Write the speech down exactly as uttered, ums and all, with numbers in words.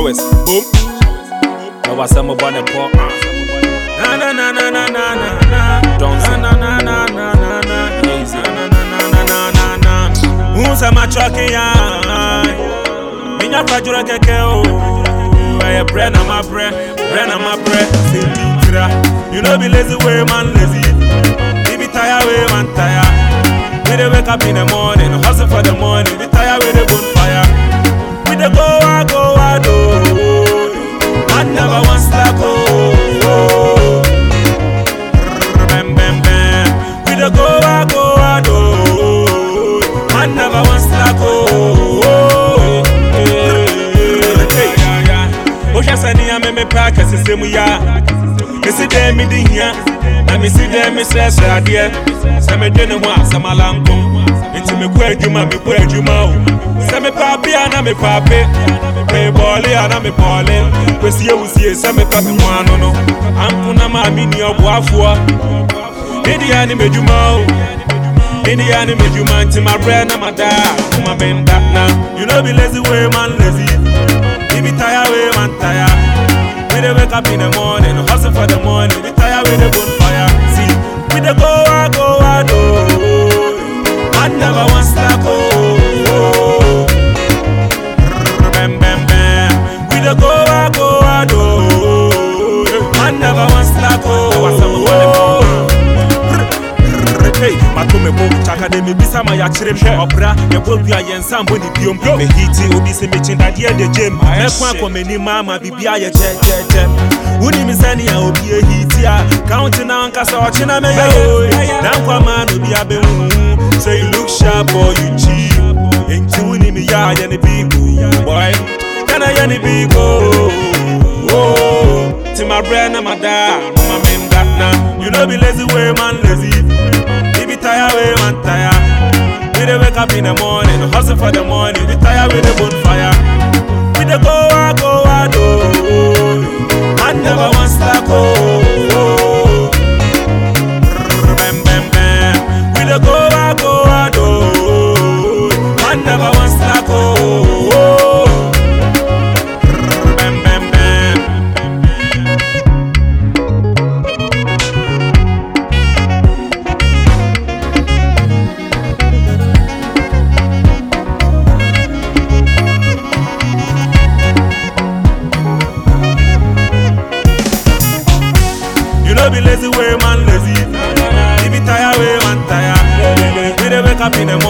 Showers, boom. I was some born and poor. Na na na na na na na. Don't say na na na na na na. Easy. Na na na na na na na. Who's a macho kia? Minya kwajura keke o. I bread na my bread, bread na my bread. Say me you know be lazy way man lazy. We be tired way man tired. We dey wake up in the morning, hustle for the money. We tired with the bonfire. We dey go out, go out, oh. Man never wants slack, oh. Bam bam bam. We dey go out, go out, oh. Man never wants slack, oh. Hey yeah yeah. Osha sani ya me me pack asisemu ya. Me see them in the here, and me see them me stress idea. Say me dene wa sama lampo. Inti me kwe juma me kwe juma o. Say me papi ana me papi. Me bole ana me bole. Kwesi e usie say me papi mwano no. Ampu na ma mi ni obuafo. Idi ani me juma o. Idi ani me juma nti my bread na my da. My bend that now. You know be lazy way man lazy. You be tired way man tired. We dey wake up in the morning, hustle for the money. We tired with the bonfire. See, we dey go out, go out, oh. I never want slack, oh. Bam, bam, bam. We dey go out, go out, oh. I never want slack, oh. Hey, matume bo chaka de me bisa ma ya chire me opra ye bo bia ye nsambo ni biom me hiti obi se me chinda de de gym me kwa ko meni mama bibia ye che che che wuni mi sani ya obi e hiti a count na anka so china me yo na kwa man obi abehu say you look sharp or you cheap enti wuni mi ya ye ne bigo boy kana ye ne bigo oh ti my brand na my dad my men that now you know be lazy way man lazy. Tired way man tired. We dey wake up in the morning, hustle for the money. We tired with the bonfire. We dey go out, go out, oh. I never want slack, oh. Bam bam bam. We dey go out, go out, oh. I never want slack, oh. Bam bam bam. Be lazy way man lazy. We be tired way man tired. We dey wake up in the